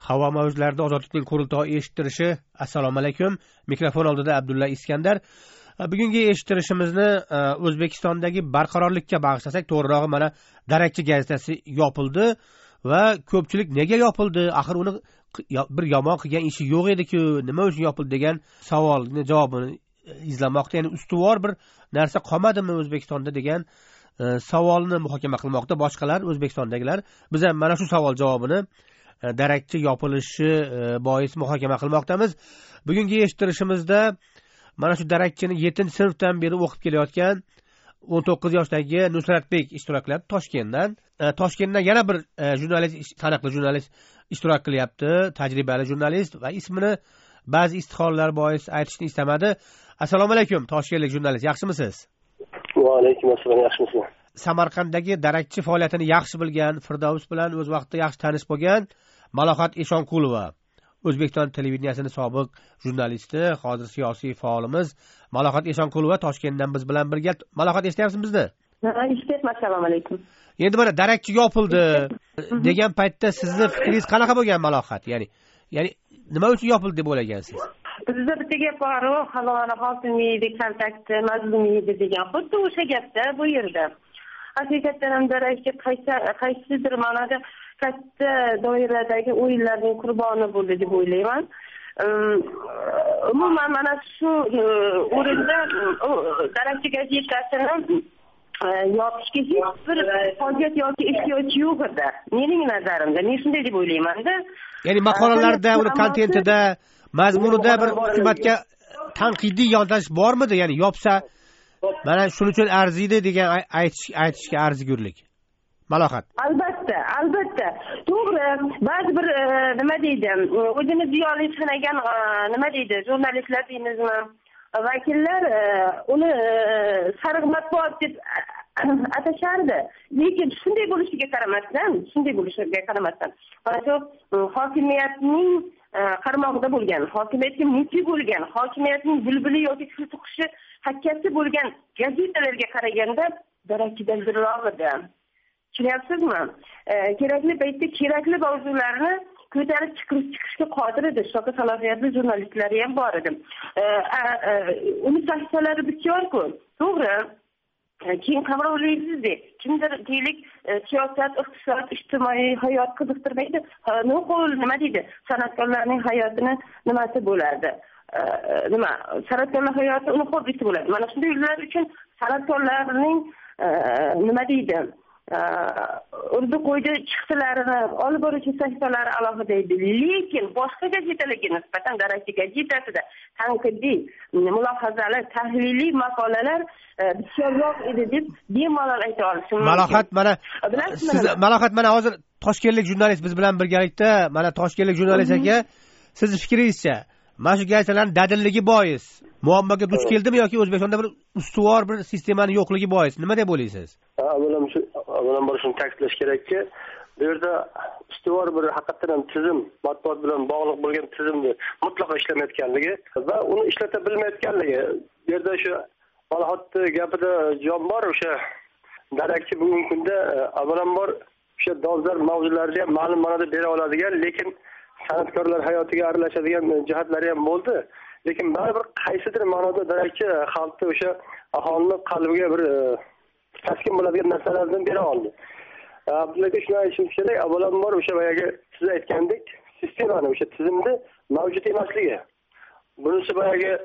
Havo mavjlarida ozodlikning qurultoyi eshittirishi. Assalomu alaykum. Mikrofon oldida Abdulla Iskandar. Bugungi eshittirishimizni O'zbekistondagi barqarorlikka bag'ishlasak, to'g'rirog'i mana Darakchi gazetasi yopildi va ko'pchilik nega yopildi? Axir uni bir yomon qilgan ishi yo'q edi-ku, nima uchun yopildi degan savolning javobini izlamoqda. Ya'ni ustuvor bir narsa qolmadimi O'zbekistonda degan savolni muhokama qilmoqda boshqalar, O'zbekistondagilar. Biz ham mana shu savol javobini Darakchi yopilishi bois muhokama qilmoqdamiz. Bugungi eshittirishimizda mana shu Darakchini 7-sinfdan beri o'qib kelayotgan 19 yoshdagi Nusratbek ishtirok qilyapti Toshkentdan. Toshkentdan yana bir jurnalist, taniqli jurnalist ishtirok qilyapti, tajribali jurnalist va ismini ba'zi istihoralar bois aytishni istamadi. Assalomu alaykum, toshkentlik jurnalist, yaxshimisiz? Va alaykum assalom, yaxshimisizlar? Samarqanddagi Darakchi faoliyatini yaxshi bilgan, Firdavs bilan o'z vaqtida yaxshi tanish bo'lgan Malohat Eshonqulova, O'zbekiston televideniyasining sobiq jurnalisti, hozir siyosiy faolimiz Malohat Eshonqulova Toshkentdan biz bilan birga. Malohat, eshityapsiz bizni? Ha, eshityapman. Assalomu alaykum. Endi mana Darakchi yopildi degan paytda sizni fikringiz qanaqa bo'lgan Malohat? Ya'ni nima uchun yopildi deb o'ylagansiz? Bizda bitta gap bor, halolani hokimiydi, kaltakdi, mazlumiydi degan. Xuddi o'sha gapda bu yerda. Haqiqatan ham Darakchi qaysidir ma'noda katta doiradagi o'yinlarning qurboni bo'ldi deb o'ylayman. Umuman mana shu o'rinda Darakchi gazetasini yopishga hech bir hojat yoki ehtiyoj yo'q edi. Mening nazarimda, men shunday deb o'ylayman-da. Ya'ni maqolalarda, uni kontentida, mazmunida bir hukumatga tanqidiy yondashish bormidi? Ya'ni yopsa mana shuning uchun arziydi degan aytishga arzigurlik. Malohat. Albatta. To'g'ri, ba'zi bir nima deydi, o'zini ziyoli sanagan nima deydi, jurnalistlar deymizmi, vakillar uni sariq matbuot deb atashardi. Lekin shunday bo'lishiga qaramasdan, mana shu hokimiyatning qarmog'ida bo'lgan, hokimiyatga mulki bo'lgan, hokimiyatning bulbuli yoki tuqishi hakkasi bo'lgan gazetalarga qaraganda Darakchidan biroq edi. Tushunyapsizmi? Kerakli paytda kerakli mavzularni ko'tarib chiqishga qodir edi. Shunaqa salohiyatli jurnalistlari ham bor edi. Uni sahifalari bisyor-ku. To'g'ri. Keyin qamrovlaysizdek, kimdir deylik siyosat, iqtisod, ijtimoiy hayot qiziqtirmaydi. Nuqul nima deydi? San'atkorlarning hayotini nimasi bo'lardi? San'atkorlar hayoti uni xo'bisi bo'ladi. Mana shundaylar uchun san'atkorlarning nima deydi? Urdu qo'ydi chiqtilarini olib boruvchi sahifalari alohida edi. Lekin boshqa gazetalarga nisbatan Darakchi gazetasida tanqidiy, mulohazali, tahliliy maqolalar bisyorroq edi deb bemalol ayta olishim mumkin. Malohat, mana hozir toshkentlik jurnalist biz bilan birgalikda, mana toshkentlik jurnalist aka, sizni fikringizcha mana shu gazetalarning dadilligi bois muammoga duch keldimi yoki O'zbekistonda bir ustuvor bir sistemaning yo'qligi bois nima deb o'ylaysiz? Avvalambor shuni ta'kidlash kerakki, bu yerda ustuvor bir haqiqatan tizim, matbuot bilan bog'liq bo'lgan tizimni mutlaqo ishlamayotganligi va uni ishlata bilmayotganligi. Bu yerda shu Malohatning gapida jon bor. O'sha Darakchi bugungi kunda avvalambor o'sha dolzarb mavzularni ham ma'lum ma'noda bera oladigan, lekin san'atkorlar hayotiga aralashadigan jihatlari ham bo'ldi. Lekin baribir qaysidir ma'noda Darakchi xalqni o'sha aholining qalbiga bir taskin bo'ladigan narsalardan bera oldi. Abdullaga shuni aytishim kerak, avvalambor o'sha boyagi siz aytgandek sistemani, o'sha tizimni mavjud emasligi. Bunisi boyagi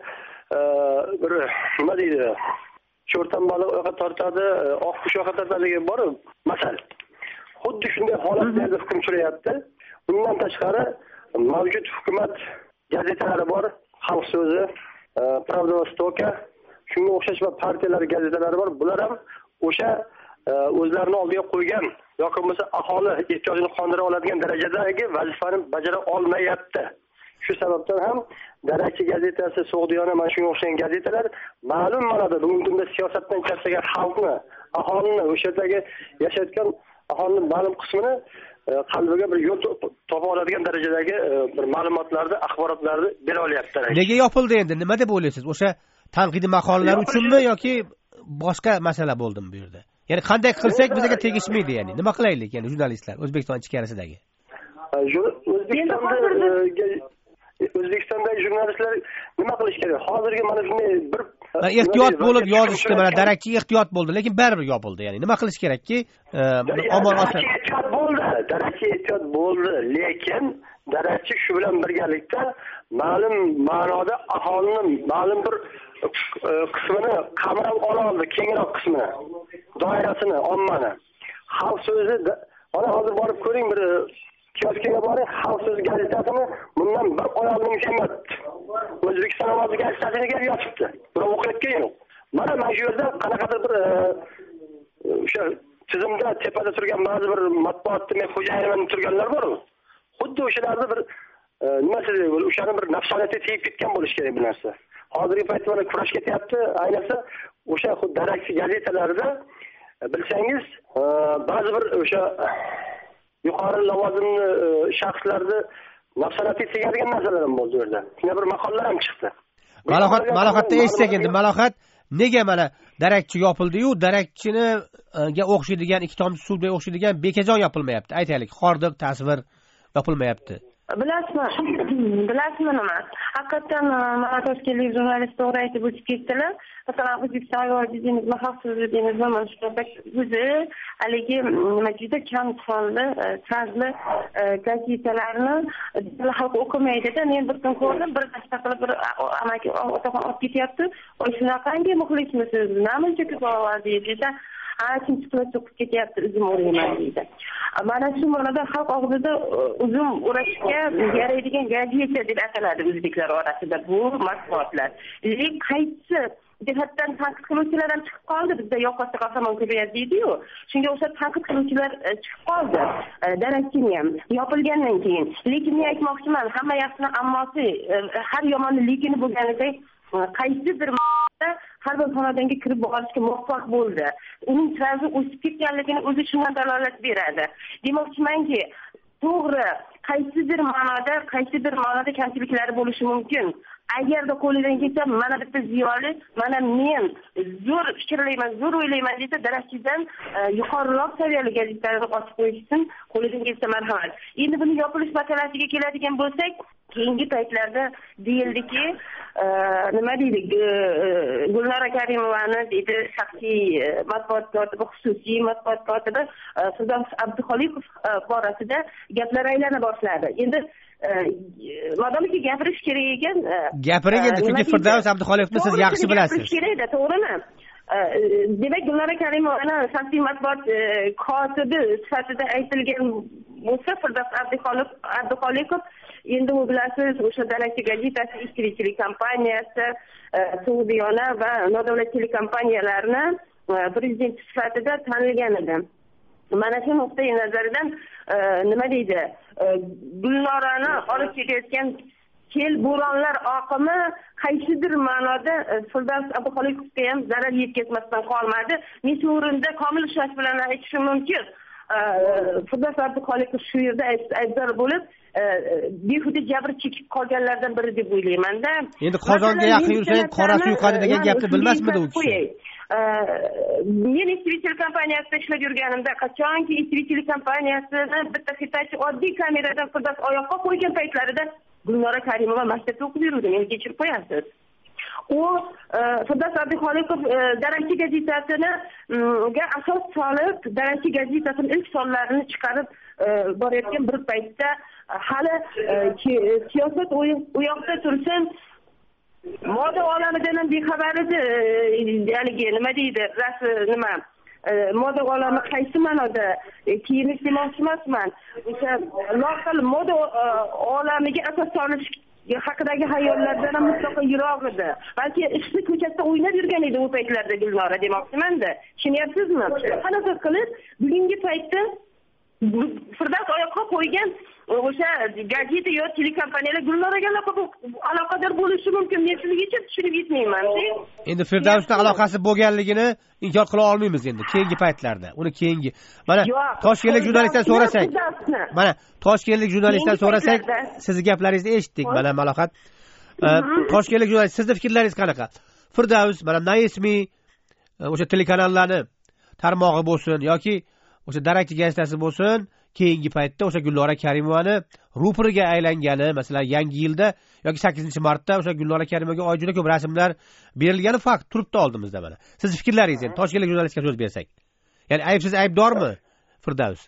bir nima deydi, cho'rtan baliq oyoqqa tortadi, oq qush oyoqqa tortadigi bor masala. Xuddi shunday holatlarda hukm surayapti. Bundan tashqari mavjud hukumat gazetalari bor, Xalq so'zi, Pravda va Stoka, shunga o'xshash va partiyalar gazetalari bor. Bular ham o'sha o'zlarini oldiga qo'ygan yoki bo'lmasa aholi ehtiyojini qondira oladigan darajadagi vazifani bajara olmayapti. Shu sababdan ham Darakchi gazetasi, So'g'diyona, mana shunga o'xshagan gazetalar ma'lum ma'noda bugungi kunda siyosatdan charchagan xalqni, aholini, o'sha yerdagi yashayotgan aholining ma'lum qismini qalbiga bir yo'l topa oladigan darajadagi bir ma'lumotlarni, axborotlarni bera olyapti. Nega yopildi endi? Nima deb o'ylaysiz? O'sha tanqidiy maqolalar uchunmi yoki boshqa masala bo'ldimi bu yerda? Ya'ni qanday qilsak bizga tegishmaydi, ya'ni nima qilaylik, ya'ni jurnalistlar O'zbekiston ichkarisidagi? O'zbekistondagi jurnalistlar nima qilish kerak? Hozirgi mana shunday bir ehtiyot bo'lib yozishdi, mana darakchi ehtiyot bo'ldi, lekin baribir yopildi. Ya'ni nima qilish kerakki, omon olsa. Darakchi ehtiyot bo'ldi, lekin darakchi shu bilan birgalikda ma'lum ma'noda aholini ma'lum bir qismini qamrab oldi, kengroq qismini, doirasini, ommani. Xalq so'zi, mana hozir borib ko'ring, bir kioskaga boring, Xalq so'zi gazetasini bundan bir oy oldin yashamayapti. O'zbekiston ovozi gazetasiga kelib yotibdi. Biroq o'qiyotgan yo'q. Mana shu yerda qanaqadir bir o'sha tizimda tepada turgan ba'zi bir matbuotni xo'jayini turganlar bor. Xuddi o'shalarda bir nima deydi, o'shani bir nafsoniyatga tegib ketgan bo'lish kerak bu narsa. Hozirgi paytda mana kurash ketyapti, ayniqsa o'sha darakchi gazetalarida bilsangiz, ba'zi bir o'sha yuqori lavozimli shaxslarni nafsoniyatga tegadigan narsalar ham bo'ldi o'rda. Yana bir maqolalar ham chiqdi. Malohatda eshitsak endi, Malohat nega mana darakchi yopildi-yu, darakchiniga o'xshaydigan, ikki tomchi suvga o'xshaydigan bekajon yopilmayapti? Aytaylik, hordiq, tasvir yopilmayapti. Bilasizmi nima? Haqiqatan mana toshkentlik jurnalist to'g'ri aytib o'tib ketdilar. Masalan, O'zbekiston ovozingiz, Xalq so'zi deymiz, mana shunaqa o'zi haligi nima juda kam sonli, tazli gazetalarni xalq o'qimaydi-da. Men bir kun ko'rdim, bir dasta qilib bir amaki otaxon olib ketyapti. Voy shunaqangi muxlismisiz? Namuncha ko'p ovoz deydi-da. Kim chiqib o'qib ketyapti, uzum o'rayman deydi. Mana shu ma'noda xalq og'zida uzum o'rashga yaraydigan gazeta deb ataladi o'zbeklar orasida bu matbuotlar. Lekin qaysi jihatdan tanqid qiluvchilar ham chiqib qoldi. Bizda yoqasi qahramon ko'payadi deydi-yu. Shunga o'xshab tanqid qiluvchilar chiqib qoldi. Darakchini ham yopilgandan keyin. Lekin men aytmoqchiman, hamma yaxshini ammosi, har yomonni lekini bo'lganidek qaysidir har bir xonadonga kirib borishga muvaffaq bo'ldi. Uning sirazi o'sib ketganligini o'zi shundan dalolat beradi. Demoqchimanki, to'g'ri, qaysidir ma'noda kamchiliklari bo'lishi mumkin. Agarda qo'lidan kelsa, mana bitta ziyoli, mana men zo'r fikrlayman, zo'r o'ylayman desa, darakchidan yuqoriroq saviyali gazetalarni ochib qo'yishsin, qo'lidan kelsa marhamat. Endi buni yopilish masalasiga keladigan bo'lsak, keyingi paytlarda deyildiki, nima deydi, Gulnora Karimovani deydi, shaxsiy matbuot kotibi, xususiy matbuot kotibi Firdavs Abduxoliqov borasida gaplar aylana boshladi. Endi modomiki gapirish kerak ekan, gapiring endi, chunki Firdavs Abduxoliqovni siz yaxshi bilasiz. Kerakda, to'g'rimi? Demak, Gulnora Karimovani shaxsiy matbuot kotibi sifatida aytilgan bo'lsa, Firdavs Abduxoliqov endi u bilasiz, o'sha darakchi gazetasi ishtirokchilik kompaniyasi, Suvdiyona va nodavlat telekompaniyalarni prezident sifatida tanilgan edi. Mana shu nuqtai nazardan nima deydi, Gulnorani olib ketayotgan bo'ronlar oqimi qaysidir ma'noda Firdavs Abduxoliqovga ham zarar yetkazmasdan qolmadi. Men shu o'rinda komil ishonch bilan aytishim mumkin. Firdavs Abduxoliqov shu yerda aybdor bo'lib, behuda jabr chekib qolganlardan biri deb o'ylayman-da. Endi qozonga yaqin yursang, qorasi yuqadi degan gapni bilmasmidi u kishi? Men ichkilik kompaniyasida ishlab yurganimda, qachonki ichkilik kompaniyasini bitta xitoycha oddiy kameradan Firdavs oyoqqa qo'ygan paytlarida Gulnora Karimova maktabda o'qib yurdi, meni kechirib qo'yasiz. U Firdavs Abduxoliqov darakchi gazetasini ga asos solib, darakchi gazetasining ilk sonlarini chiqarib borayotgan bir paytda hali siyosat u yoqda tursin, moda olamidan ham bexabar edi. Ya'ni nima deydi, nima moda olami qaysi ma'noda kiyinish demoqchi emasman. O'sha loqal moda olamiga asos solish haqidagi hayollardan ham mutlaqo yiroq edi. Balki ishni ko'chasida o'ynab yurgan edi u paytlarda Gulnora demoqchiman-da. Tushunyapsizmi? Qanaqa qilib bugungi paytda Firdavs oyoqqa qo'ygan o'sha gazeta yo telekompaniyalar Gulnoraga aloqador bo'lishi mumkin. Men shunigacha tushunib yetmayman. Endi Firdavsning aloqasi bo'lganligini inkor qila olmaymiz endi keyingi paytlarda. Uni keyingi mana toshkentlik jurnalistdan so'rasak, sizni gaplaringizni eshitdik. Mana Malohat, toshkentlik jurnalist, sizning fikrlaringiz qanaqa? Firdavs, mana Naismi o'sha telekanallarni tarmog'i bo'lsin yoki o'sha darakchi gazetasi bo'lsin, keyingi paytda o'sha Gulnora Karimovani ruporiga aylangani, masalan, yangi yilda yoki 8-martda o'sha Gulnora Karimovga oid juda ko'p rasmlar berilgani fakt turibdi oldimizda mana. Siz fikrlaringiz, endi toshkentlik jurnalistga so'z bersak. Ya'ni aybsiz aybdormi Firdavs?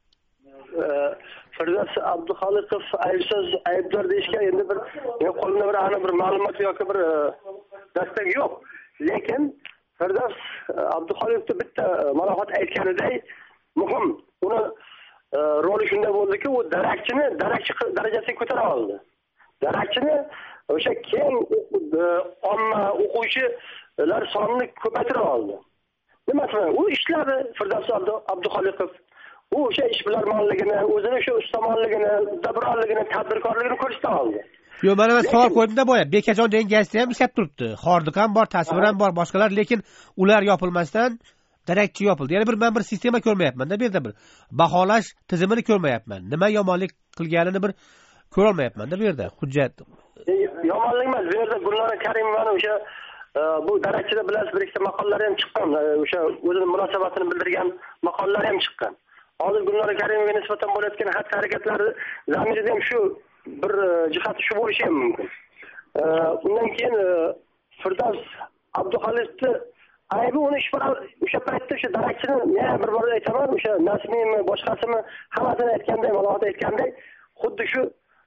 Firdavs Abduxoliqov aybsiz aybdor deyishga endi bir qo'limda bir aniq bir ma'lumot yoki bir dastak yo'q. Lekin Firdavs Abduxoliqovda bitta ma'lumot aytganiday muhim. Uni roli shunday bo'ldiki, u darakchi darajasiga ko'tara oldi. Darakchini o'sha keng omma o'quvchilar sonini ko'paytira oldi. Masalan, u ishladi Firdavs Abduxoliqov. U o'sha ishbilarmonligini, o'zini o'sha ustamonligini, dabronligini, tadbirkorligini ko'rsata oldi. Yo'q, mana men savol qo'ydim-da boya. Bekajon degan gazeta ham ishlab turibdi. Xordiq ham bor, tasvir ham bor, boshqalar, lekin ular yopilmasdan darakchi yopildi. Ya'ni men bir sistema ko'rmayapman-da, bu yerda bir baholash tizimini ko'rmayapman. Nima yomonlik qilganini bir ko'ra olmayapman-da bu yerda hujjat. Yomonlik emas, bu yerda Gulnora Karimovani o'sha bu darakchida bilasiz, bir ikkita maqolalar ham chiqqan. O'sha o'zini munosabatini bildirgan maqolalar ham chiqqan. Hozir Gulnora Karimovga nisbatan bo'layotgan xatti-harakatlari zamirida ham shu bir jihati shu bo'lishi ham mumkin. Undan keyin Firdavs Abduxoliqovni aybi uni o'sha paytda o'sha darakchini yana bir bor aytaman, o'sha Nasmiymi, boshqasimi hammasini aytganday, ma'lumot aytganday, xuddi shu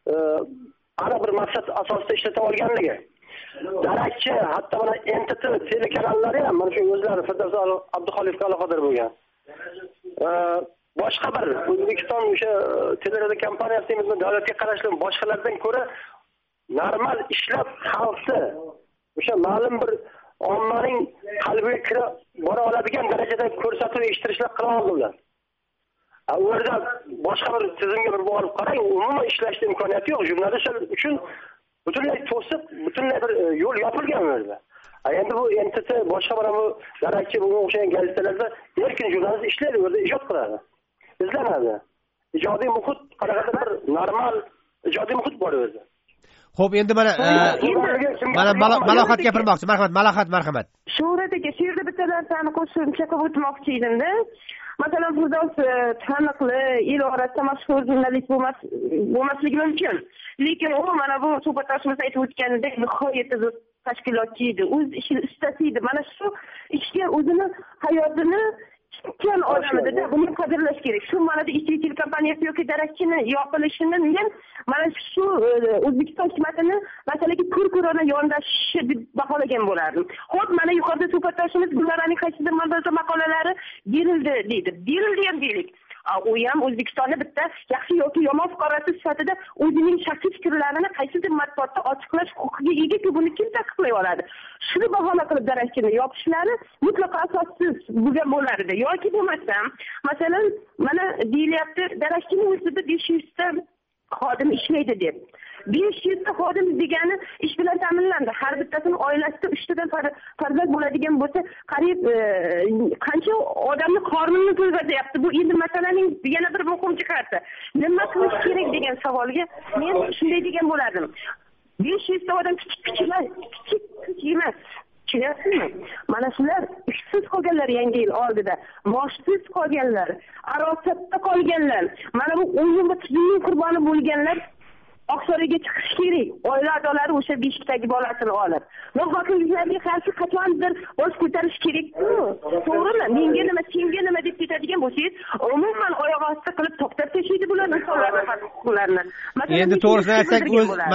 ana bir maqsad asosida ishlatib olganligi. Darakchi, hatto mana NTT telekanallari ham mana shu o'zlari Firdavs Abduxoliqovga aloqador bo'lgan. Boshqa bir O'zbekiston o'sha teleradio kompaniyasi deymizmi, davlatga qarashli boshqalardan ko'ra normal ishlab xalqni o'sha ma'lum bir ommaning qalbiga kira bora oladigan darajada ko'rsatuv eshittirishlar qila oldilar. U yerda boshqa bir tizimga bir borib qarang, umuman ishlashning imkoniyati yo'q. Jurnalistlar uchun butunlay to'sib, butunlay bir yo'l yopilgan u yerda. Endi bu NTT boshqa mana bu darakchi bunga o'xshagan gazetalarda erkin jurnalist ishlaydi, u yerda ijod qiladi. İzlanadi. İjodiy muhit qanaqadir bir normal ijodiy muhit bor o'zi. Xo'p, endi mana Malohat gapirmoqchi. Marhamat. Shu yerda bitta narsani qo'shimcha qilib o'tmoqchi edim-da. Masalan, Firdavs taniqli, el orasida mashhur jurnalist bo'lmasligi mumkin. Lekin u mana bu suhbatdoshimiz aytib o'tganidek nihoyatda zo'r tashkilotchi edi. O'z ishini ustasi edi. Mana shu ishga o'zini hayotini chiqqan odam edi-da, buni qadrlash kerak. Shu ma'noda ishchi kompaniyasi yoki darakchini yopilishini men mana shu O'zbekiston hukumatini masalaga ko'r-ko'rona yondashishi deb baholagan bo'lardim. Xo'p, mana yuqorida suhbatdoshimiz Gulnoraning qaysidir maqolalari berildi deydi. Berildi ham deylik. U ham O'zbekistonda bitta yaxshi yoki yomon fuqarosi sifatida o'zining shaxsiy fikrlarini qaysidir matbuotda ochiqlash huquqiga ega-ku, buni kim taqiqlay oladi? Shuni bahona qilib darakchini yopishlari mutlaqo asossiz bo'lgan bo'lardi. Yoki bo'lmasam, masalan, mana deyilyapti, darakchining o'zida 500 ta xodim ishlaydi deb. 500 ta xodim degani ish bilan ta'minlandi. Har bittasini oilasida 3 tadan farzand bo'ladigan bo'lsa, qariyb qancha odamni qornini to'ydiryapti. Bu endi masalaning yana bir muhim jihati. Nima qilish kerak degan savolga men shunday degan bo'lardim. 500 ta odam kichik emas. Tushunyapsizmi? Mana shular ishsiz qolganlar, yangi yil oldida moshsiz qolganlar, arosatda qolganlar, mana bu o'yinda tuzumning qurboni bo'lganlar Oqsaroyga chiqish kerak. Oila a'zolari o'sha beshikdagi bolasini olib. Nohaqliklarga qarshi qachondir bosh ko'tarish kerak-ku. To'g'rimi? Menga nima, senga nima deb ketadigan bo'lsangiz, umuman oyoq osti qilib to'xtab tashlaydi bular insonlarning huquqlarini. Endi to'g'risini aytsak,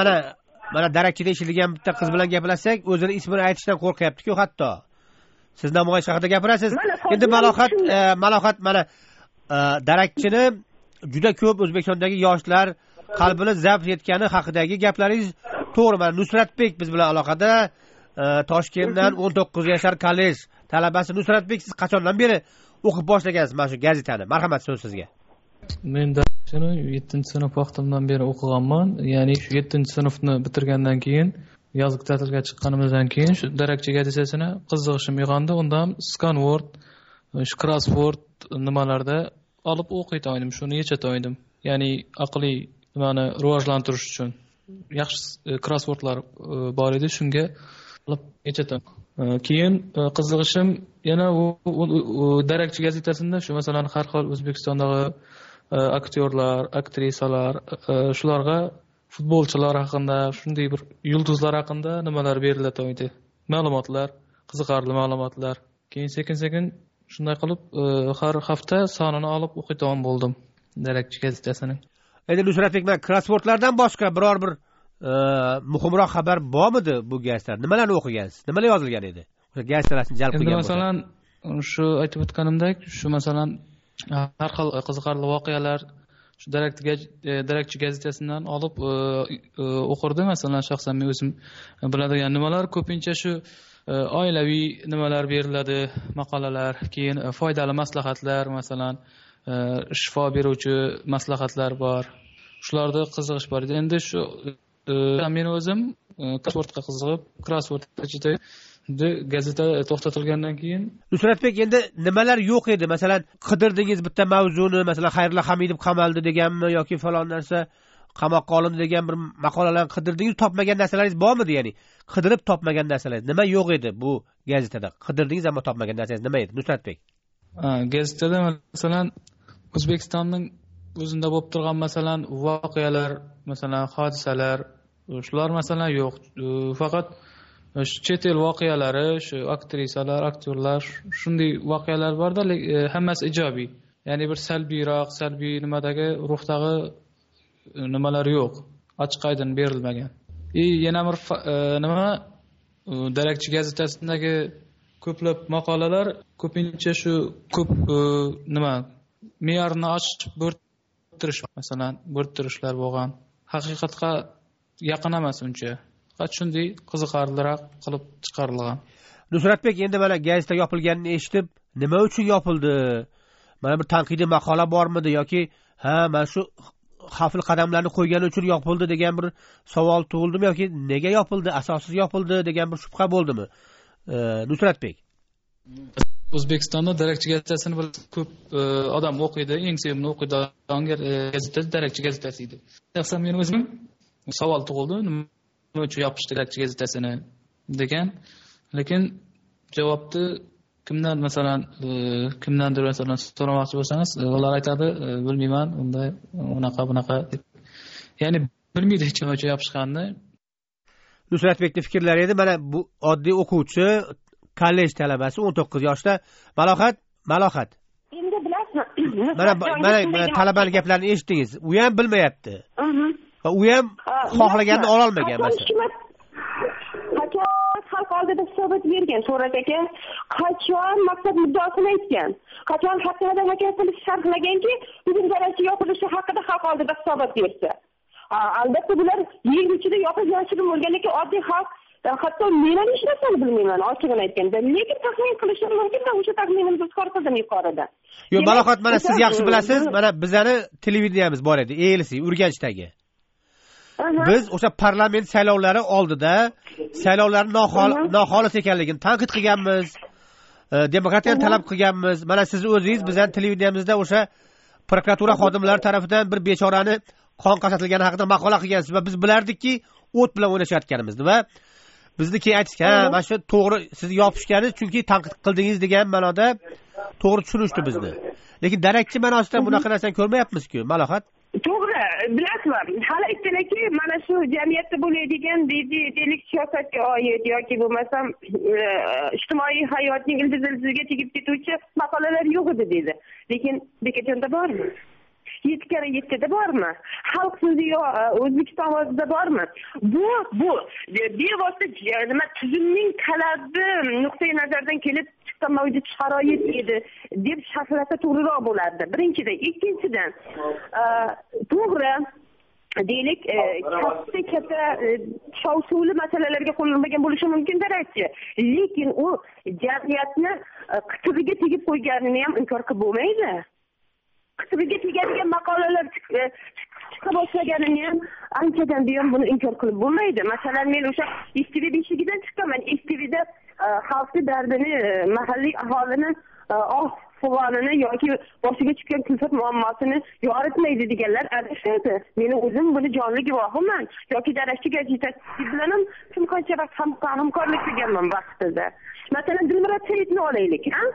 mana darakchida ishlagan bitta qiz bilan gaplashsak, o'zini ismini aytishdan qo'rqyapti-ku hatto. Siz namoyish haqida gapirasiz. Endi Malohat mana darakchini juda ko'p O'zbekistondagi yoshlar qalbini zabt etgani haqidagi gaplaringiz to'g'ri. Mana Nusratbek biz bilan aloqada, Toshkentdan 19 yashar kollej talabasi. Nusratbek, siz qachondan beri o'qib boshlagansiz mana shu gazetani? Marhamat, so'z sizga. Men darakchini 7-sinf vaqtimdan beri o'qiganman. Ya'ni shu 7-sinfni bitirgandan keyin, yozgi ta'tilga chiqqanimizdan keyin shu darakchi gazetasini qiziqishim uyg'ondi. Undan Scanword, Crossword nimalarda olib o'qiyta oydim, shuni yechata oydim. Ya'ni aqliy nimani rivojlantirish uchun yaxshi crosswordlar bor edi, shunga olib yechatam. Keyin qiziqishim yana u darakchi gazetasida shu masalan har xil O'zbekistondagi aktyorlar, aktrisalar, shularga futbolchilar haqida, shunday bir yulduzlar haqida nimalar beriladi, ma'lumotlar, qiziqarli ma'lumotlar. Keyin sekin shunday qilib har hafta sonini olib o'qiydigan bo'ldim darakchi gazetasining. Endi Nusratbek, men krosswordlardan boshqa biror bir muhimroq xabar bormidi bu gazetada? Nimalarni o'qigansiz? Nimalar yozilgan edi? O'sha gazetalarni jalb qilgan bo'lsa. Masalan, shu aytib o'tganimdek, shu masalan har xil qiziqarli voqealar shu darakchi gazetasidan olib o'qirdim. Masalan, shaxsan men o'zim biladigan nimalar ko'pincha shu oilaviy nimalar beriladi, maqolalar, keyin foydali maslahatlar, masalan, shifo beruvchi maslahatlar bor. Shularda qiziqish bor edi. Endi shu men o'zim crosswordga qiziqib, crossword ichida gazeta to'xtatilgandan keyin Nusratbek, endi nimalar yo'q edi? Masalan, qidirdingiz bitta mavzuni, masalan, Xayrullo Hamidov qamaldi deganmi yoki falon narsa qamoqqa olindi degan bir maqolalarni qidirdingiz, topmagan narsalaringiz bormidi? Ya'ni qidirib topmagan narsalar nima yo'q edi bu gazetada? Qidirdingiz ammo topmagan narsangiz nima edi, Nusratbek? Gazetada masalan O'zbekistonning o'zida bo'lib turgan masalan voqealar, masalan hodisalar, shular masalan yo'q. Faqat chet el voqealari, shu aktrisalar, aktyorlar, shunday voqealar borda, hammasi ijobiy. Ya'ni bir salbiy nimadagi ruhdagi nimalar yo'q. Ochiq oydin berilmagan. Yana bir nima, darakchi gazetasidagi ko'plab maqolalar ko'pincha shu ko'p nima me'yorni ochib bo'rttirish, masalan, bo'rttirishlar bo'lgan. Haqiqatga yaqin emas uncha. Faqat shunday qiziqarliroq qilib chiqarilgan. Nusratbek, endi mana gazeta yopilganini eshitib, nima uchun yopildi? Mana bir tanqidiy maqola bormidi yoki mana shu xavfli qadamlarni qo'ygani uchun yopildi degan bir savol tug'ildimi yoki nega yopildi, asossiz yopildi degan bir shubha bo'ldimi? Nusratbek. O'zbekistonda darakchi gazetasini ko'p odam o'qiydi, eng sevimli o'qiydigan gazeta darakchi gazetasi edi. Shaxsan men o'zim savol tug'ildi, nima uchun yopishdi darakchi gazetasini degan. Lekin javobni kimdandir masalan so'ramoqchi bo'lsangiz, ular aytadi, bilmayman, unday bunaqa deb. Ya'ni bilmaydi hech nima uchun yopishganini. Nusratbekning fikrlari edi. Mana bu oddiy o'quvchi, kollej talabasi, 19 yoshda. Malohat. Endi bilasizmi? Mana talabaning gaplarini eshitdingiz. U ham bilmayapti. Va u ham xohlaganini ola olmagan masalan. Xalq oldida hisobot bergan, So'rat aka, qachon maqsad muddosini aytgan, qachon haqida hakasini sharhlaganki, bugun darakchi yopilishi haqida xalq oldida hisobot bersa. Albatta bular yer ichida yopib yashirib bo'lganligi oddiy xalq, hatto men ham hech narsani bilmayman, ochig'ini aytganda. Lekin taxmin qilishim mumkin-da, o'sha taxminimni izhor qildim yuqorida. Yo'q, Malohat, mana siz yaxshi bilasiz, mana bizani televideniyamiz bor edi, ELC, Urganchdagi. Biz o'sha parlament saylovlari oldida saylovlarning noxolis ekanligini tanqid qilganmiz. Demokratiyani talab qilganmiz. Mana siz o'zingiz bizning televideniyamizda o'sha prokuratura xodimlari tomonidan bir bechorani qon qasatilgani haqida maqola qilgansiz va biz bilardikki o't bilan o'ynashayotganimizni va bizni keyin aytishdi, mana shu to'g'ri siz yopishganingiz chunki tanqid qildingiz degan ma'noda to'g'ri tushunishdi bizni. Lekin darakchi ma'nosida bunaqa narsani ko'rmayapmiz-ku, Malohat. To'g'ri, bilasizmi? Hali aytdilarki, mana shu jamiyatda bo'ladigan deylik siyosatga oid yoki bo'lmasam ijtimoiy hayotning ildiziga tegib ketuvchi maqolalar yo'q edi dedi. Lekin Bekajonda bormi? 7x7da bormi? Xalq so'zi O'zbekiston vazida bormi? Bu bevosita nima tuzumning talabi nuqtai nazardan kelib chiqqan mavjud sharoit edi deb sharhlasa to'g'riroq bo'lardi. Birinchidan, ikkinchidan, to'g'ri deylik, katta shov-shuvli masalalarga qo'llanmagan bo'lishi mumkin darakchi. Lekin u jamiyatni qitig'iga tegib qo'yganini ham inkor qilib bo'lmaydi. Qitig'iga tegadigan maqolalar chiqa boshlaganini ham anchadan buyon buni inkor qilib bo'lmaydi. Masalan, men o'sha STV beshigidan chiqqanman. STVda xalqning dardini, mahalliy aholini fig'onini yoki boshiga chiqqan kulfat muammosini yoritmaydi deganlar adashadi. Men o'zim buni jonli guvohiman. Yoki darakchi gazetasi bilan ham qancha vaqt hamkorlik qilganman vaqtida. Masalan, Dilmurod Saidni olaylik, ha?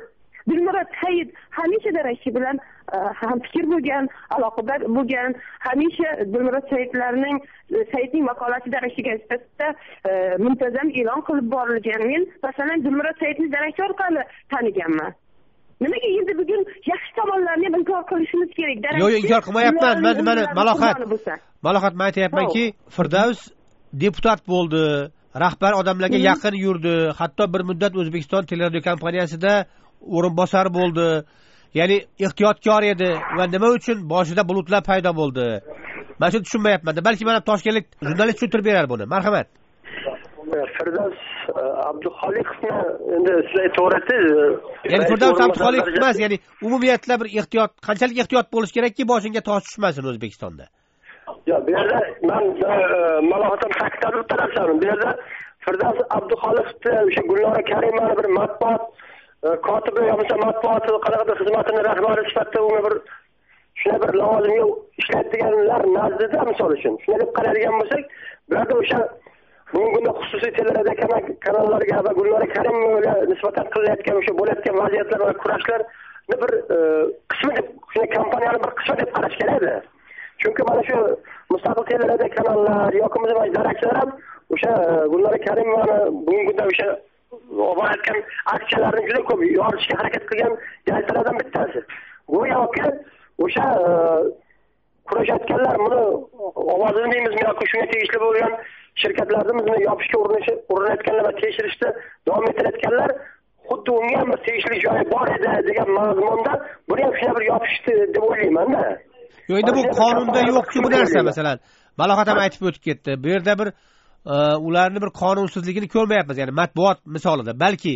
Dilmurod Said hamisha darakchi bilan hamfikr bo'lgan, aloqador bo'lgan, hamisha Dilmurod Saidning maqolasi darakchiga sifatida muntazam e'lon qilib borilgan. Men masalan Dilmurod Saidni darakchi orqali taniganman. Nimaga endi bugun yaxshi tomonlarni ham inkor qilishimiz kerak? Yo'q, inkor qilmayapman. Mana Malohat men aytayapmanki, Firdavs deputat bo'ldi, rahbar odamlarga yaqin yurdi, hatto bir muddat O'zbekiston teleradio kompaniyasida o'rinbosar bo'ldi. Ya'ni ehtiyotkor edi va nima uchun boshida bulutlar paydo bo'ldi? Men shuni tushunmayapman. Balki mana toshkentlik jurnalist tushuntirib berar buni. Marhamat. Firdavs Abduxoliqovni endi siz aytib ya'ni Firdavs Abduxoliqov emas, ya'ni umumiyatla bir ehtiyot, qanchalik ehtiyot bo'lish kerakki, boshingga tosh tushmasin O'zbekistonda. Yo, bu yerda men Malohatdan ta'kidlab o'tiraman. Bu yerda Firdavs Abduxoliqovni o'sha Gulnora Karimova bir matbuot kotibi yoki matbuot qanaqadir xizmatini rahbari sifatida uni bir shuna bir lavozimga ishlatganlar nazdida, misol uchun shunday deb qaraydigan bo'lsak, bu yerda o'sha bugungi kunda xususiy teleradio kanallarga va Gulnora Karimovga nisbatan qilayotgan o'sha bo'layotgan vaziyatlar va kurashlarni bir qismi deb, shunday kompaniyani bir qismi deb qarash kerak-da. Chunki mana shu mustaqil teleradio kanallar yoki darakchilar ham o'sha Gulnora Karimovani bugungi kunda o'sha olayotgan aksiyalarni juda ko'p yorishga harakat qilgan gazetalardan bittasi. Go'yoki o'sha kurashayotganlar buni ovozini deymizmi yoki shunga tegishli bo'lgan shirkatlarimizni yopishga urinayotganlar va tekshirishda davom etayotganlar xuddi unga ham bir tegishli joyi bor edi degan mazmunda buni ham shuna bir yopishdi deb o'ylayman-da. Yo'q, endi bu qonunda yo'q-ku bu narsa. Masalan, Malohat ham aytib o'tib ketdi. Bu yerda bir ularni bir qonunsizligini ko'rmayapmiz, ya'ni matbuot misolida. Balki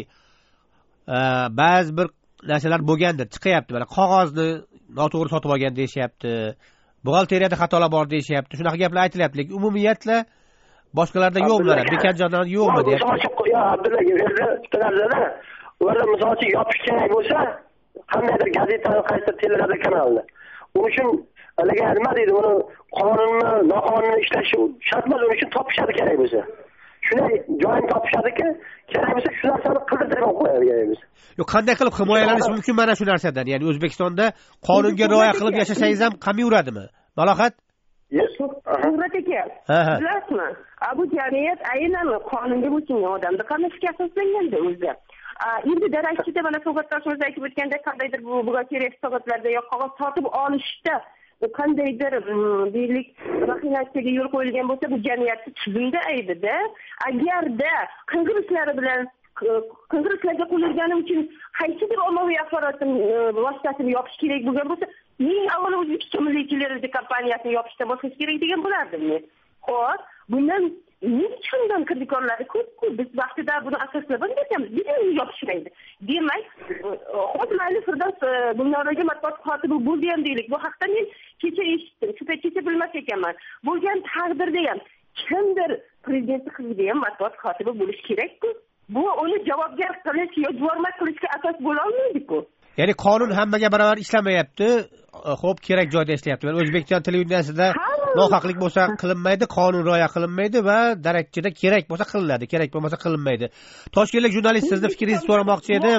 ba'zi bir narsalar bo'lgandir, chiqyapti. Mana qog'ozni noto'g'ri sotib olgan deyishyapti. Buxgalteriyada xatolar bor deyishyapti. Shunaqa gaplar aytilyapti. Lekin umumiyatla boshqalarda yo'qmi? Bekatjondan yo'qmi deyapti. Yo, Abdulla, yerda ularda misol uchun yopish kerak bo'lsa, qandaydir gazetani, qaysi teleradio kanalni. Uning uchun haliga nima deydi, uni qonunni, noqonuniy ishlashi shart emas, uning uchun topishadi kerak bo'lsa. Shunday joyini topishadiki, kerak bo'lsa shu narsani qidirib qo'yadiganmiz. Yo'q, qanday qilib himoyalanish mumkin mana shu narsadan? Ya'ni O'zbekistonda qonunga rioya qilib yashasangiz ham qami yuradimi? Malohat? Surat aka, bilasizmi? Bu jamiyat aynan qonunga bo'ysungan odamda qanday asoslanganda o'zi. Endi darakchida mana suhbatdoshimiz aytib o'tgandek, qandaydir bu buxgalteriya hisobotlarda yoki qog'oz sotib olishda qandaydir deylik maxinatsiyaga yo'l qo'yilgan bo'lsa, bu jamiyatni tuzumda aybida. Agarda qing'ir ishlari bilan qing'ir ishlarga qo'yilgani uchun qaysidir ommaviy axborot vositasini yopish kerak bo'lgan bo'lsa, eng avvalo O'zbekiston Milliy teleradiosi kompaniyasini yopishdan boshlash kerak degan bo'lardim men. Xo'p, bundan nechundan kirdikorlari ko'p-ku. Biz vaqtida buni asoslab o'tganmiz. Buni yopishmaydi. Demak, hozir mayli Firdavs Gulnoraga matbuot kotibi bo'ldi ham deylik. Bu haqda men kecha eshitdim. Shu paytgacha bilmas ekanman. Bo'lgan taqdirda ham kimdir prezidentning qiziga ham matbuot kotibi bo'lish kerak-ku. Bu uni javobgar qilish yoki javob qilishga asos bo'la olmaydi-ku. Ya'ni qonun hammaga barobar ishlamayapti. Xo'p, kerak joyda ishlayapti. O'zbekiston televideniyasida nohaqlik bo'lsa qilinmaydi, qonun rioya qilinmaydi va darakchida kerak bo'lsa qilinadi, kerak bo'lmasa qilinmaydi. Toshkentlik jurnalist, sizni fikringizni so'ramoqchi edim.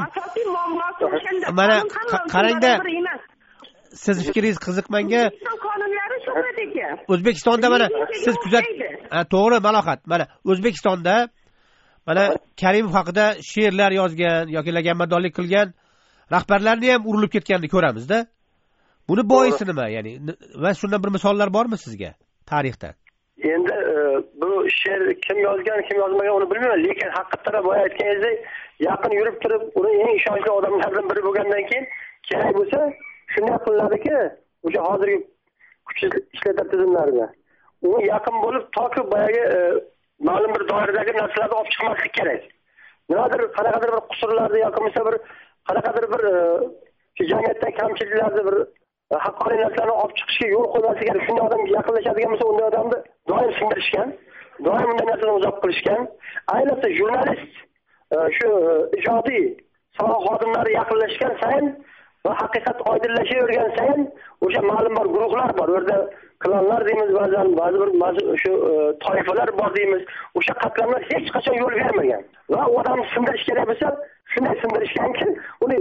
Mana qarangda, siz fikringiz qiziq menga. Qonunlari Shuhrat aka. O'zbekistonda mana siz to'g'ri Malohat. Mana O'zbekistonda mana Karimov haqida she'rlar yozgan yoki laganmadonlik qilgan rahbarlarni ham urilib ketganini ko'ramizda. Buni boisi nima? Ya'ni va shundan bir misollar bormi sizga tarixdan? Endi bu she'r kim yozgan, kim yozmagan uni bilmayman, lekin haqiqatda boya aytganingizdek, yaqin yurib turib, uni eng ishonchli odamlardan biri bo'lgandan keyin kerak bo'lsa, shunday qilinadiki, o'sha hozirgi kuch ishlatib tizimlarida uni yaqin bo'lib toki boyagi ma'lum bir doiradagi narsalarni olib chiqmaslik kerak. Nimadir qanaqadir bir qusurlarni yoki bo'lmasa bir qanaqadir bir jamiyatdagi kamchiliklarni bir haqqoniy narsalarni olib chiqishga yo'l qo'ymaslik kerak. Shunday odamga yaqinlashadigan bo'lsa, unday odamni doim sindirishgan, doim unday narsalardan uzoq qilishgan. Ayniqsa jurnalist shu ijodiy soha xodimlari yaqinlashgan sayin va haqiqat oydinlashavergan sayin o'sha ma'lum bir guruhlar bor. U yerda klanlar deymiz, ba'zi bir shu toifalar bor deymiz. O'sha qatlamlar hech qachon yo'l bermagan. Va u odamni sindirish kerak bo'lsa, shunday sindirishganki, uni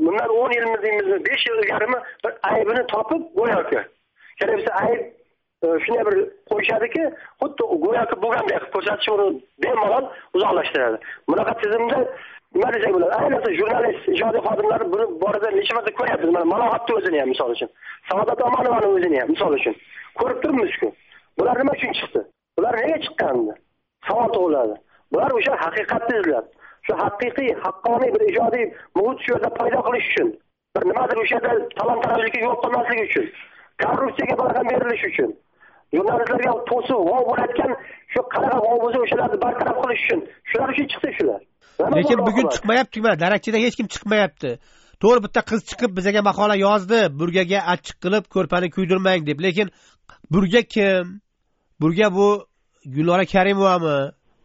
bundan 10 yil deymizmi, 5 yil ilgarimi bir aybini topib go'yoki. Kelibsa ayb shunday bir qo'yishadiki, xuddi go'yoki bo'lgandek qilib ko'rsatish uni bemalol uzoqlashtiradi. Bunaqa tizimda nima desak bo'ladi? Ayniqsa jurnalist, ijodiy xodimlar buni borada necha marta ko'ryapmiz. Mana Malohatni o'zini ham misol uchun, Saodat Omonovani o'zini ham misol uchun ko'rib turibmiz-ku. Bular nima uchun chiqdi? Bular nega chiqqandi? Savol tug'iladi. Bular o'sha haqiqatni izlab, shu haqiqiy, haqqoniy bir ijodiy muhit shu yerda paydo qilish uchun, bir nimadir o'sha yerda talon-tarojlikka yo'l qo'ymaslik uchun, korrupsiyaga barham berilish uchun, jurnalistlarga to'siq g'ov bo'layotgan shu qanaqa g'ov bo'lsa o'shalarni bartaraf qilish uchun, shular uchun chiqdi shular. Lekin bugun chiqmayapti, mana darakchida hech kim chiqmayapti. To'g'ri, bitta qiz chiqib bizga maqola yozdi, burgaga achchiq qilib ko'rpani kuydirmang deb. Lekin burga kim? Burga bu Gulnora Karimovami?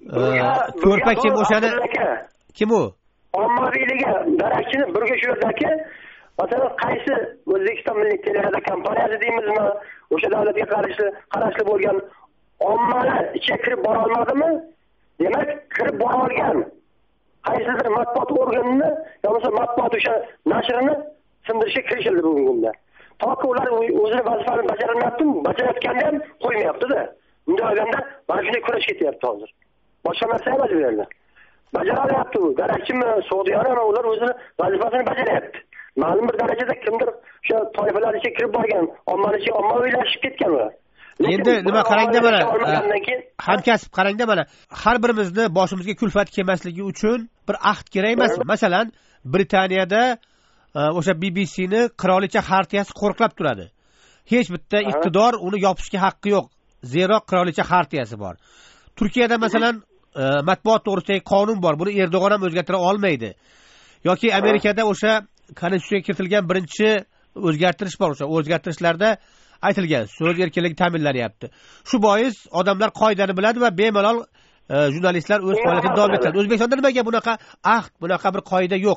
Ko'rpa kim o'shani? Kim u? Ommaviyligi darakchini burga shu yerdagi, masalan, qaysi O'zbekiston Milliy televideniya kompaniyasi deymizmi, o'sha davlatga qarashli bo'lgan ommalar ichiga kirib bora olmadimi? Demak, kirib bora olgan. Qaysidir matbuot organini yoki matbuot o'sha nashrini sindirishga kirishildi bugungi kunda. Toki ular o'zini vazifasini bajarmayaptimi? Bajarayotganda ham qo'ymayapti-da. Bunday olganda mana shunday kurash ketyapti hozir. Boshqa narsa emas bu yerda. Bajaryapti u. Darakchimi, Sog'diyonami, ular o'zini vazifasini bajaryapti. Ma'lum bir darajada kimdir o'sha toifalar ichiga kirib borgan, ommanichiga ommaviylashib ketgan ular. Endi nima qarangda mana, hamkasb qarangda mana, har birimizni boshimizga kulfat kelmasligi uchun bir ahd kerak emasmi? Masalan, Britaniyada o'sha BBCni qirolicha xartiyasi qo'riqlab turadi. Hech bitta iqtidor uni yopishga haqqi yo'q. Zero qirolicha xartiyasi bor. Turkiyada masalan matbuot to'g'risidagi qonun bor. Buni Erdo'g'on ham o'zgartira olmaydi. Yoki Amerikada o'sha konstitutsiyaga kiritilgan birinchi o'zgartirish bor. O'sha o'zgartirishlarda aytilgan so'z erkinligi ta'minlanyapti. Shu bois odamlar qoidani biladi va bemalol jurnalistlar o'z faoliyatini davom ettiradi. O'zbekistonda nimaga bunaqa ahd, bunaqa bir qoida yo'q?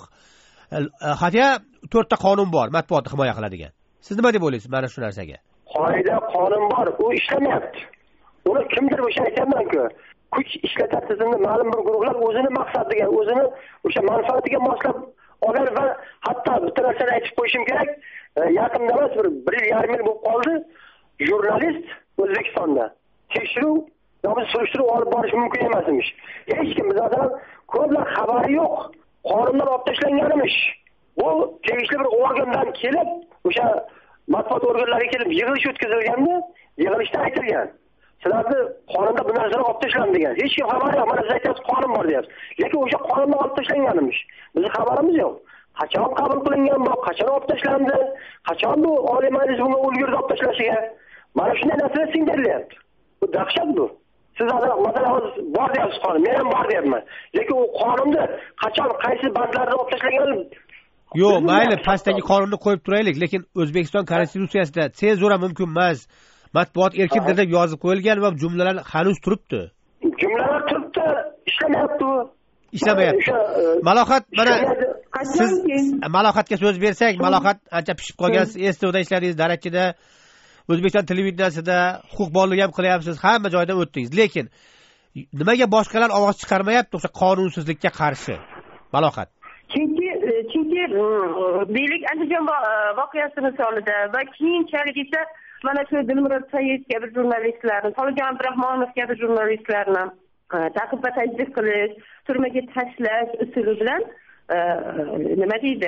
Hatto 4 ta qonun bor matbuotni himoya qiladigan. Siz nima deb o'ylaysiz mana shu narsaga? Qoida, qonun bor, u ishlamayapti. Uni kimdir o'sha aytganman-ku, kuch ishlatadi tizimni ma'lum bir guruhlar o'zini maqsadiga, o'zini o'sha manfaatiga moslab oladi va hatto bitta narsani aytib qo'yishim kerak. Yaqinda emas, bir 1,5 yil bo'lib qoldi, jurnalist O'zbekistonda tekshiruv yoki surishtiruv olib borish mumkin emasmish. Hech kim bizdan ko'plar xabari yo'q. Qonundan olib tashlanganmish. Bu tegishli bir organdan kelib, o'sha matbuot organlariga kelib yig'ilish o'tkazilganda, yig'ilishda aytilgan. Sizlarni qonunda bu narsalar olib tashlandi degan. Hech kim xabari yo'q. Mana siz aytyapsiz, qonun bor deyapsiz. Lekin o'sha qonundan olib tashlanganmish. Bizning xabarimiz yo'q. Qachon qabul qilingan bu, qachon olib tashlandi, qachon bu Oliy Majlis bunga ulgurdi olib tashlashiga. Mana shunday narsalar singdirilyapti. Bu dahshat bu. Siz hozir masalan bor deyapsiz qonun, men ham bor deyapman. Lekin u qonunda qachon qaysi bandlarda olib tashlangan? Yo'q, mayli, pastdagi qonunni qo'yib turaylik, lekin O'zbekiston konstitutsiyasida senzura mumkin emas, matbuot erkindir deb yozib qo'yilgan va jumlalar hanuz turibdi. Jumlalar turibdi, ishlamayapti. Ishlamayapti. Malohat, mana siz Malohatga so'z bersak, Malohat ancha pishib qolgan, STOda ishladingiz, darakchida, O'zbekiston televideniyasida huquqbonlik ham qilyapsiz, hamma joyda o'tdingiz. Lekin nimaga boshqalar ovoz chiqarmayapti o'sha qonunsizlikka qarshi? Malohat. Chunki Beylik Andijon voqeasi misolida va keyinchalik esa mana shu Dilmurod Said kabi jurnalistlarni, Tolijon Abdurahmonov kabi jurnalistlarni ta'qib va tajdid qilish, turmaga tashlash usuli bilan nima deydi?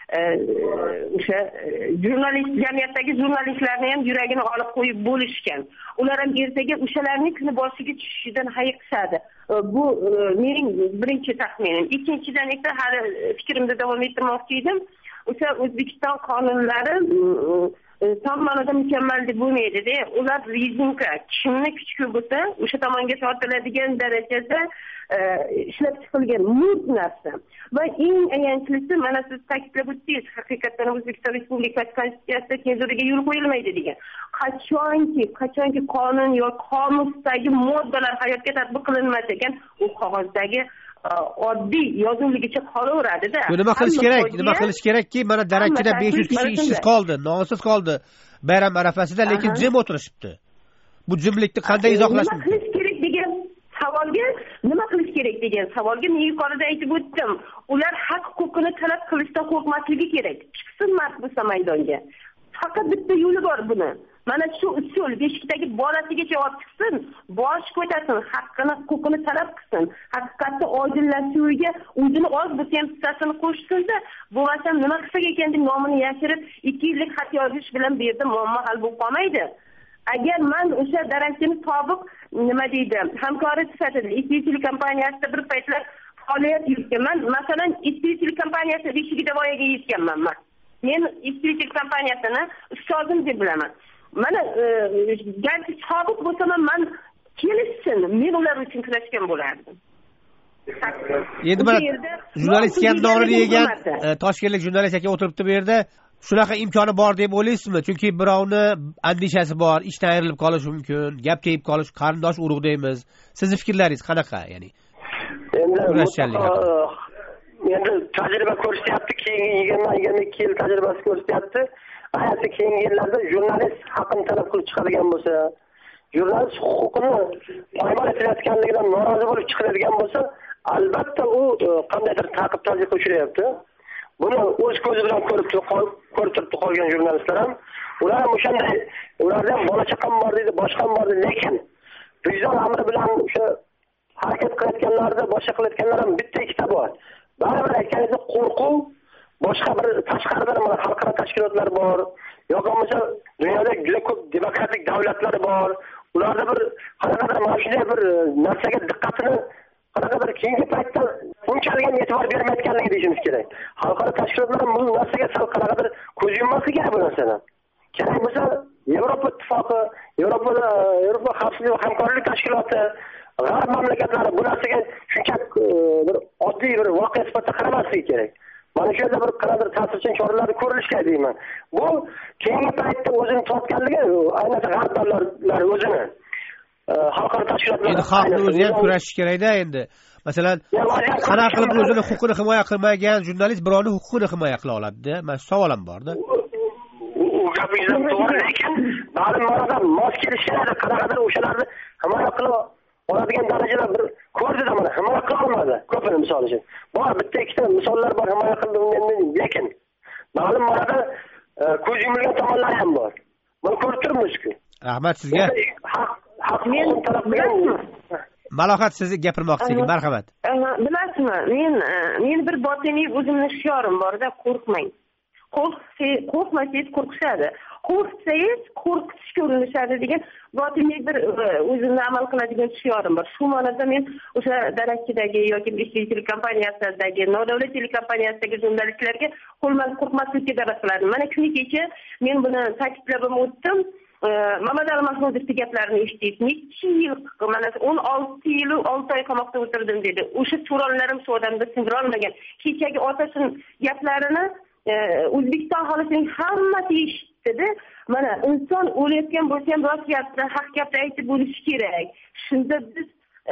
O'sha jurnalist jamiyatdagi jurnalistlarni ham yuragini olib qo'yib bo'lishgan. Ular ham ertaga o'shalarning kuni boshiga tushishidan hayiqishadi. Bu mening birinchi taxminim. Ikkinchidan esa hali fikrimni davom ettirmoqchi edim. O'sha O'zbekiston qonunlari tom ma'noda mukammal deb bo'lmaydi-da. Ular rezinka, kimni kuchi bo'lsa, o'sha tomonga tortiladigan darajada ishlab chiqilgan mut narsa. Va eng ayanchlisi, mana siz ta'kidlab o'tdingiz, haqiqatan O'zbekiston Respublikasi Konstitutsiyasida cenzuraga yo'l qo'yilmaydi degan. Qachonki qonun yoki qomusdagi moddalar hayotga tatbiq qilinmas ekan, u qog'ozdagi oddiy yozuvligicha qolaveradi-da. Nima qilish kerak? Nima qilish kerakki, mana darakchida 500 kishi ishsiz qoldi, nonsiz qoldi bayram arafasida, lekin jim o'tirishibdi. Bu jimlikni qanday izohlash mumkin? Nima qilish kerak degan savolga nima qilish kerak degan savolga men yuqorida aytib o'tdim. Ular haq huquqini talab qilishdan qo'rqmasligi kerak. Chiqsin mahbusa maydonga. Faqat bitta yo'li bor buni. Mana shu usul beshikdagi bolasigacha olib chiqsin, bosh ko'tarsin, haqqini, huquqini talab qilsin. Haqiqatni oydinlashuviga o'zini oz bo'lsa ham hissasini qo'shsinda, bo'lmasam nima qilsak ekan deb nomini yashirib 2 yillik xat yozish bilan bu yerda muammo hal bo'lib qolmaydi. Agar men o'sha darakchini sobiq nima deydi, hamkori sifatida ikki telekompaniyasida bir paytlar faoliyat yuritganman. Masalan, ikki telekompaniyasi beshigida voyaga yetganman men. Men ikki telekompaniyasini ustozim deb bilaman. Mana garchi sobiq bo'lsam ham men kelishsin, men ular uchun kurashgan bo'lardim. Endi mana jurnalist Iskandorni yegan toshkentlik jurnalist aka o'tiribdi bu yerda. Shunaqa imkoni bor deb o'ylaysizmi? Chunki birovni andishasi bor, ishdan ayrilib qolish mumkin, gap keyib qolish, qarindosh urug' deymiz. Sizning fikrlaringiz qanaqa? Ya'ni endi tajriba ko'rsatyapti, keyingi 22 yil tajribasi ko'rsatyapti. Ayniqsa keyingi yillarda jurnalist haqqini talab qilib chiqadigan bo'lsa, jurnalist huquqini poymol etilayotganligidan norozi bo'lib chiqadigan bo'lsa, albatta u qandaydir ta'qib-tazyiqqa uchrayapti. Buni o'z ko'zi bilan ko'rib turibdi qolgan jurnalistlar ham. Ular ham o'shanday, ulardan bola chaqam bor deydi, boshqa bor deydi, lekin vijdon amri bilan o'sha harakat qilayotganlarda, boshqa qilayotganlar ham bitta ikkita bor. Baribir aytganingizda qo'rquv, boshqa bir tashqaridan mana xalqaro tashkilotlar bor, yoki bo'lmasa dunyoda juda ko'p demokratik davlatlar bor. Ularda bir qanaqadir mana shunday bir narsaga diqqatini qanaqadir keyingi paytda unchalik ham e'tibor bermayotganligi deyishimiz kerak. Xalqaro tashkilotlar ham bu narsaga sal qanaqadir ko'z yummasligi kerak bu narsadan. Kerak bo'lsa Yevropa ittifoqi, Yevropa xavfsizlik va hamkorlik tashkiloti, g'arb mamlakatlari bu narsaga shunchaki bir oddiy bir voqea sifatida qaramasligi kerak. Mana shu yerda bir qanaqadir ta'sirchan choralar ko'rilishi deyman. Bu keyingi paytda o'zini topganligi, ayniqsa g'arb davlatlari o'zini xalqaro tashkilotlar endi xalqni o'zi ham kurashish kerak-da endi. Masalan, qanaqa qilib o'zini huquqini himoya qilmagan jurnalist birovning huquqini himoya qila oladi-da? Mana shu savolim bor-da. U gapingiz to'g'ri, lekin ma'lum ma'noda mos kelishganlar qanaqadir o'shalarni himoya qilib oladigan darajalar bir ko'rdida mana himoya qila olmadi. Ko'pini misol uchun. Bor bitta ikkita misollar bor himoya qildim, lekin ma'lum ma'noda ko'z yumilgan tomonlari ham bor. Buni ko'rib turibmiz-ku. Rahmat sizga. Men bilasizmi? Malohat siz gapirmoqchisiz, marhamat. Bilasizmi? Men bir botiniy o'zimning shiorim bor-da, qo'rqmang. Qo'rqmasangiz qo'rqishadi. Qo'rqsangiz qo'rqitishga urinishadi degan botiniy bir o'zimni amal qiladigan shiorim bor. Shu ma'noda men o'sha darakchidagi yoki ishchi telekompaniyasidagi, nodavlat telekompaniyasidagi jurnalistlarga qo'rqmaslikka da'vat qilardim. Mana kuni kecha men buni ta'kidlab o'tdim. Mamad al-Mahmudovning gaplarini eshitdik. Necha yil, mana 16 yil 6 oy qamoqda o'tirdim dedi. O'sha so'rovlarim shu odamda sindira olmagan. Kechagi otasining gaplarini O'zbekiston aholisining hammasi eshitdi. Mana inson o'layotgan bo'lsa ham rost gapni, haq gapni aytib bo'lishi kerak. Shunda biz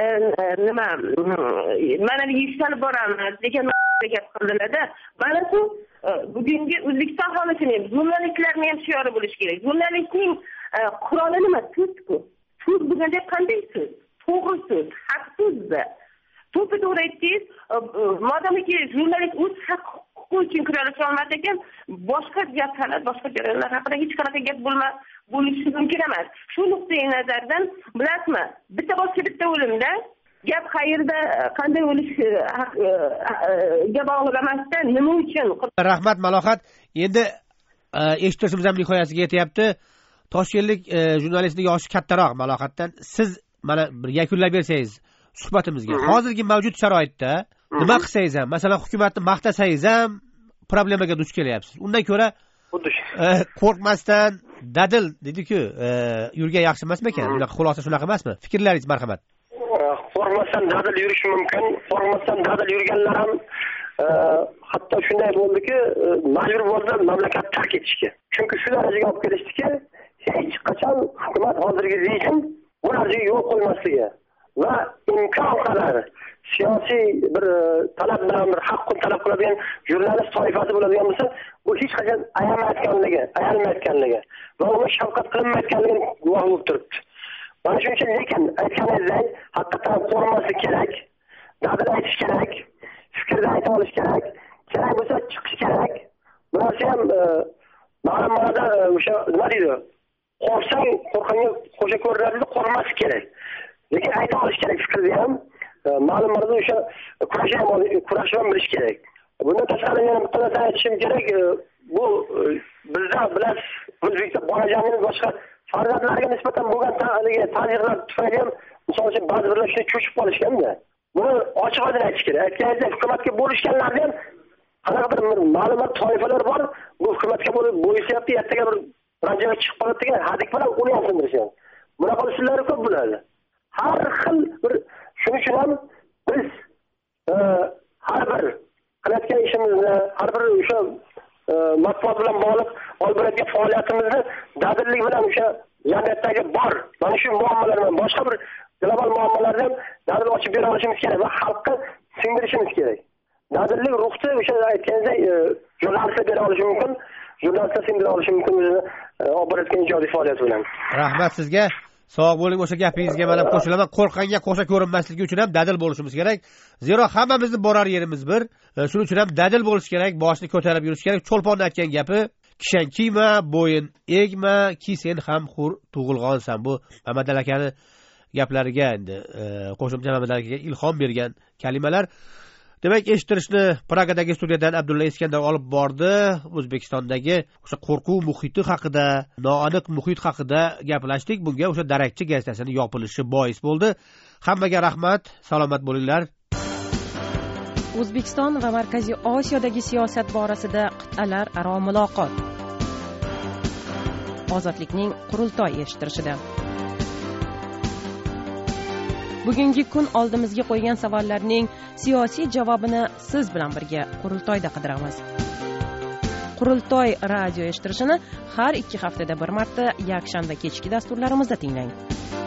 mana yuksalib boramiz degan gap qildilar-da. Mana shu bugungi O'zbekiston aholisining jurnalistlarning ham shiori bo'lishi kerak. Jurnalistning quroli nima? So'z-ku. So'z deganda qanday so'z? To'g'ri so'z, haq so'z-da. To'g'ri aytdingiz, modomiki jurnalist o'z huquqi uchun kurasha olmas ekan, boshqa gaplar, boshqa jarayonlar haqida hech qanaqa gap bo'lishi mumkin emas. Shu nuqtai nazardan bilasizmi, bitta boshqa bitta o'limda gap qayerda qanday o'lishiga bog'liq emasda, nima uchun? Rahmat Malohat. Endi eshitishimiz ham nihoyasiga yetyapti. Toshkentlik jurnalistning yoshi kattaroq Malohatdan. Siz mana bir yakunlab bersangiz suhbatimizga. Hozirgi mavjud sharoitda nima qilsangiz ham, masalan, hukumatni maqtasangiz ham problemaga duch kelyapsiz. Undan ko'ra qo'rqmasdan dadil dedi-ku, yurgan yaxshi emasmi ekan? Bunaqa xulosa shunaqa emasmi? Fikrlaringiz marhamat. Qo'rqmasdan dadil yurish mumkin. Qo'rqmasdan dadil yurganlar ham hatto shunday bo'ldiki, majbur bo'ldi mamlakat tark etishga. Chunki shu darajaga olib kelishdiki, hech qachon hukumat hozirgi rejim bu narsaga yo'l qo'ymasligi va imkon qadar siyosiy bir talab bilan bir haqqini talab qiladigan jurnalist toifasi bo'ladigan bo'lsa, bu hech qachon ayalmayotganligi va uni shafqat qilinmayotganligi guvoh bo'lib turibdi. mana shuning uchun lekin aytganingizdek haqiqatan qo'rqmaslik kerak, dadil aytish kerak, fikrni aytib olish kerak, kerak bo'lsa chiqish kerak. Bu narsa ham ma'lumotda o'sha nima deydi, qo'rqsang qo'rqanga qo'sha ko'rinadi, qo'rqmaslik kerak, lekin aytib olish kerak fikrni ham. Ma'lumotda o'sha kurashni bilish kerak. Bundan tashqari yana bitta narsa aytishim kerak, bu bizda bilasiz, O'zbekiston bolajonimiz boshqa farzandlarga nisbatan bo'lgan tajribalar tufayli ham misol uchun ba'zi birlar shunday cho'chib qolishganda, buni ochiq oydin aytish kerak. Aytganingizda hukumatga bo'lishganlarni ham qanaqa bir ma'lumot toifalar bor, bu hukumatga bo'yishyapti, ertaga bir ranjaga chiqib qoladi degan hadik bilan uni ham sindirishadi. Bunaqa usullari ko'p bo'ladi. Har xil bir shuning uchun ham biz har bir qilayotgan ishimizni, har bir o'sha matbuot bilan bog'liq olib borayotgan faoliyatimizni dadillik bilan o'sha jamiyatdagi bor mana shu muammolar bilan boshqa bir global muammolarni ham dadil ochib bera olishimiz kerak va xalqqa singdirishimiz kerak. Dadillik ruhni o'sha aytganingdek jurnalistlar bera olishi mumkin, jurnalistlar singdira olishi mumkin o'zini olib borayotgan ijodiy faoliyat bilan. Rahmat sizga. Sog' bo'ling, o'sha gapingizga men ham qo'shilaman. Qo'rqanga qo'sha ko'rinmasligi uchun ham dadil bo'lishimiz kerak. Zero hammamizni borar yerimiz bir. Shuning uchun ham dadil bo'lish kerak, boshni ko'tarib yurish kerak. Cho'lponni aytgan gapi, kishan kiyma, bo'yin egma, ki sen ham hur tug'ilg'onsan. Bu Mamadal akani gaplariga endi qo'shimcha Mamadal akaga ilhom bergan kalimalar. Demak, eshittirishni Pragadagi studiyadan Abdulla Iskandar olib bordi. O'zbekistondagi o'sha qo'rquv muhiti haqida, noaniq muhit haqida gaplashdik. Bunga o'sha darakchi gazetasining yopilishi bois bo'ldi. Hammaga rahmat, salomat bo'linglar. O'zbekiston va Markaziy Osiyodagi siyosat borasida qit'alar aro muloqot. Ozodlikning qurultoy eshittirishida. Bugungi kun oldimizga qo'ygan savollarning siyosiy javobini siz bilan birga qurultoyda qidiramiz. Qurultoy radio eshittirishini har 2 haftada bir marta yakshanba kechki dasturlarimizda tinglang.